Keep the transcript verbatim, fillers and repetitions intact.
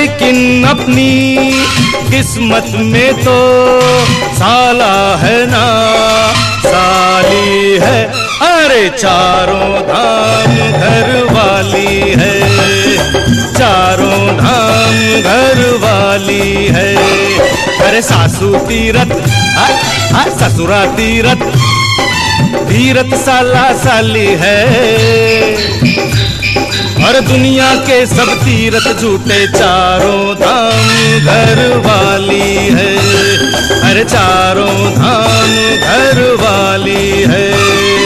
लेकिन अपनी किस्मत में तो साला है ना साली है। अरे चारों धाम घर वाली है, चारों धाम घर वाली है। अरे सासू तीरथ ससुरा तीरथ, तीरथ साला साली है। और दुनिया के सब तीरथ झूठे, चारों धाम घर वाली है। अरे चारों धाम घर वाली है।